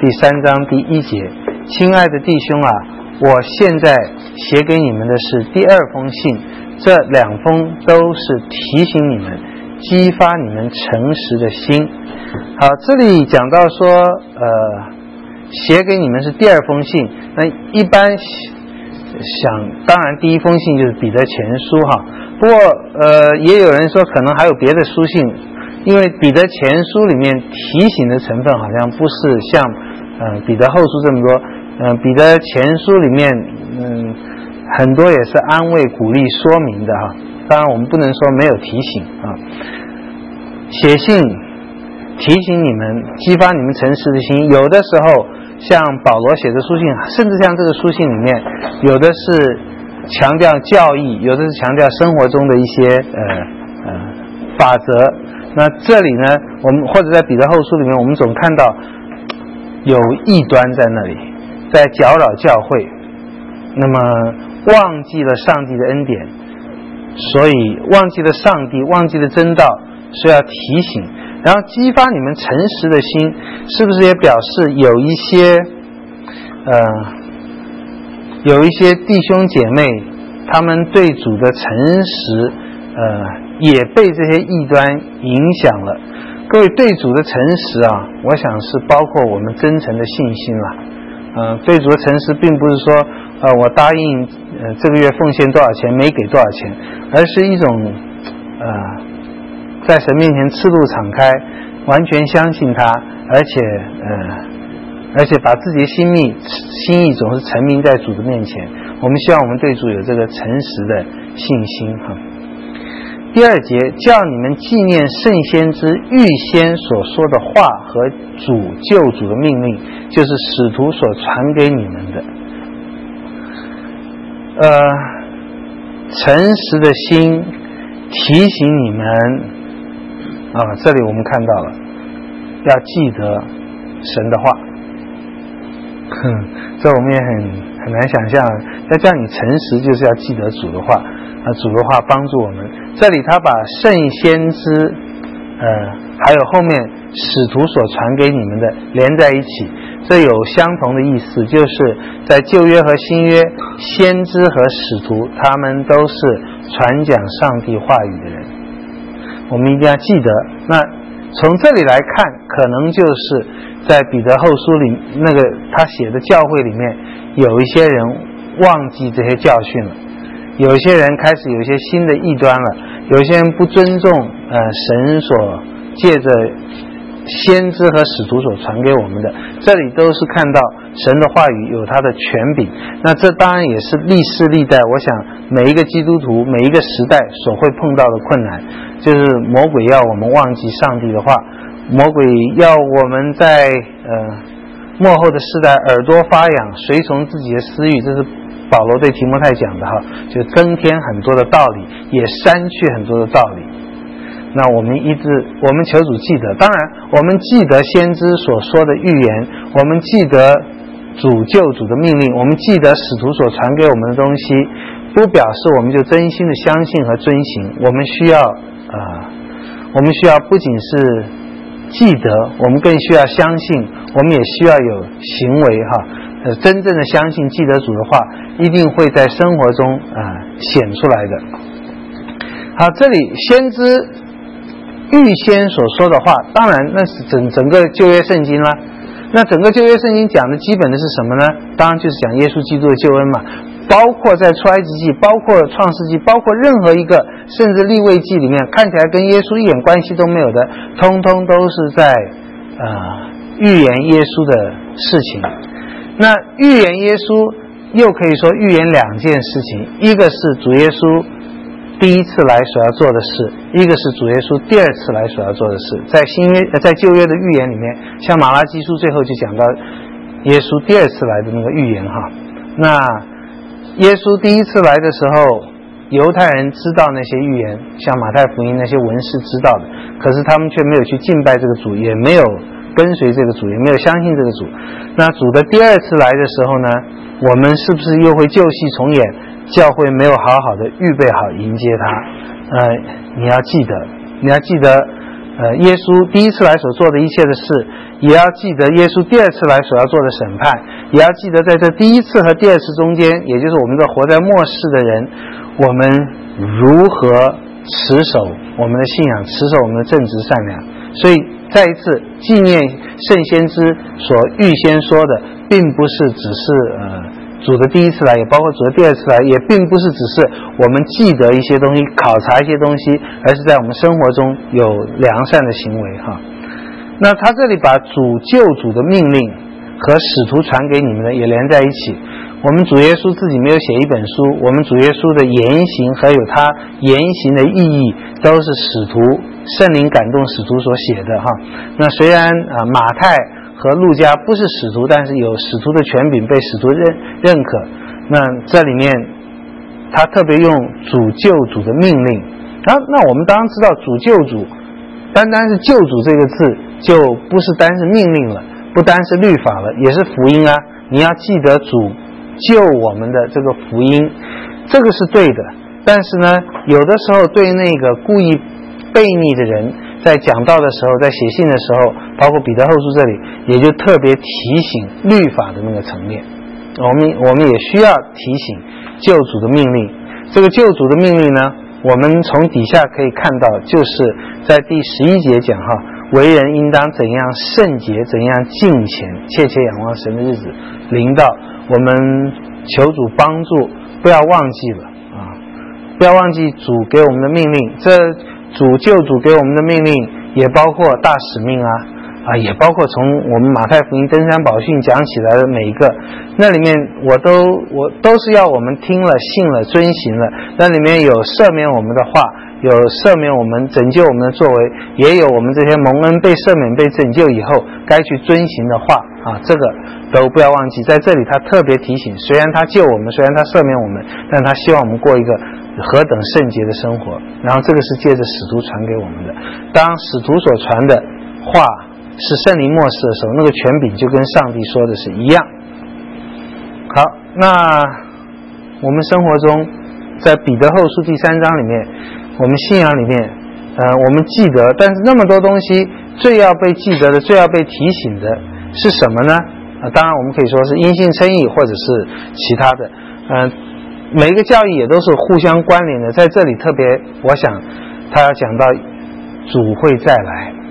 第3章第1节，亲爱的弟兄啊，我现在写给你们的是第2封信，这2封都是提醒你们，激发你们诚实的心。好，这里讲到说写给你们是第2封信，那一般当然第1封信就是彼得前书哈，不过也有人说可能还有别的书信，因为彼得前书里面提醒的成分好像不是像彼得后书这么多，彼得前书里面很多也是安慰鼓励说明的哈，当然我们不能说没有提醒啊，写信提醒你们，激发你们诚实的心。有的时候像保罗写的书信，甚至像这个书信里面有的是强调教义，有的是强调生活中的一些法则。那这里呢，我们或者在彼得后书里面，我们总看到有异端在那里，在搅扰教会，那么忘记了上帝的恩典，所以忘记了上帝，忘记了真道，所以要提醒，然后激发你们诚实的心，是不是也表示有一些弟兄姐妹，他们对主的诚实也被这些异端影响了。各位，对主的诚实啊，我想是包括我们真诚的信心了。对主的诚实并不是说我答应这个月奉献多少钱没给多少钱，而是一种在神面前赤露敞开，完全相信他，而且把自己的心意总是陈明在主的面前。我们希望我们对主有这个诚实的信心哈。第2节，叫你们纪念圣先知预先所说的话和主救主的命令，就是使徒所传给你们的。诚实的心提醒你们这里我们看到了要记得神的话。这我们也很难想象，要叫你诚实就是要记得主的话，主的话帮助我们。这里他把圣先知还有后面使徒所传给你们的连在一起，这有相同的意思，就是在旧约和新约，先知和使徒他们都是传讲上帝话语的人，我们一定要记得。那从这里来看，可能就是在彼得后书里那个他写的教会里面，有一些人忘记这些教训了，有一些人开始有一些新的异端了，有一些人不尊重神所借着先知和使徒所传给我们的，这里都是看到神的话语有他的权柄。那这当然也是历世历代，我想每一个基督徒每一个时代所会碰到的困难，就是魔鬼要我们忘记上帝的话，魔鬼要我们在末后的世代耳朵发痒，随从自己的私欲，这是保罗对提摩太讲的哈，就增添很多的道理，也删去很多的道理。那我们求主记得，当然我们记得先知所说的预言，我们记得主救主的命令，我们记得使徒所传给我们的东西，不表示我们就真心的相信和遵行。我们需要不仅是记得，我们更需要相信，我们也需要有行为哈。真正的相信记得主的话，一定会在生活中显出来的。好，这里先知预先所说的话，当然那是整个旧约圣经啦。那整个旧约圣经讲的基本的是什么呢？当然就是讲耶稣基督的救恩嘛，包括在出埃及记，包括创世纪，包括任何一个，甚至利未记里面看起来跟耶稣一点关系都没有的，通通都是在预言耶稣的事情。那预言耶稣又可以说预言2件事情，一个是主耶稣第一次来所要做的事，一个是主耶稣第2次来所要做的事。在旧约的预言里面，像马拉基书最后就讲到耶稣第2次来的那个预言哈。那耶稣第1次来的时候，犹太人知道那些预言，像马太福音那些文士知道的，可是他们却没有去敬拜这个主，也没有跟随这个主，也没有相信这个主。那主的第2次来的时候呢，我们是不是又会旧戏重演？教会没有好好的预备好迎接他。你要记得耶稣第一次来所做的一切的事，也要记得耶稣第二次来所要做的审判，也要记得在这第一次和第二次中间，也就是我们这活在末世的人，我们如何持守我们的信仰，持守我们的正直善良。所以再一次纪念圣先知所预先说的，并不是只是主的第一次来，也包括主的第二次来，也并不是只是我们记得一些东西，考察一些东西，而是在我们生活中有良善的行为哈。那他这里把主救主的命令和使徒传给你们的也连在一起。我们主耶稣自己没有写一本书，我们主耶稣的言行还有他言行的意义，都是使徒圣灵感动使徒所写的哈。那虽然马太和路加不是使徒，但是有使徒的权柄，被使徒认可。那这里面他特别用主救主的命令。那我们当然知道主救主，单单是救主这个字就不是单是命令了，不单是律法了，也是福音啊。你要记得主救我们的这个福音，这个是对的。但是呢，有的时候对那个故意悖逆的人，在讲道的时候，在写信的时候，包括彼得后书这里，也就特别提醒律法的那个层面。我们也需要提醒救主的命令。这个救主的命令呢，我们从底下可以看到，就是在第11节讲哈，为人应当怎样圣洁，怎样敬虔，切切仰望神的日子临到，我们求主帮助，不要忘记了啊，不要忘记主给我们的命令。这主救主给我们的命令也包括大使命也包括从我们马太福音登山宝训讲起来的每一个，那里面我都是要我们听了信了遵行了。那里面有赦免我们的话，有赦免我们拯救我们的作为，也有我们这些蒙恩被赦免被拯救以后该去遵行的话这个都不要忘记。在这里他特别提醒，虽然他救我们，虽然他赦免我们，但他希望我们过一个何等圣洁的生活。然后这个是借着使徒传给我们的，当使徒所传的话是圣灵默示的时候，那个权柄就跟上帝说的是一样。好，那我们生活中在彼得后书第3章里面，我们信仰里面我们记得，但是那么多东西最要被记得的，最要被提醒的是什么呢？当然我们可以说是因信称义，或者是其他的每一个教义也都是互相关联的。在这里特别我想他要讲到主会再来，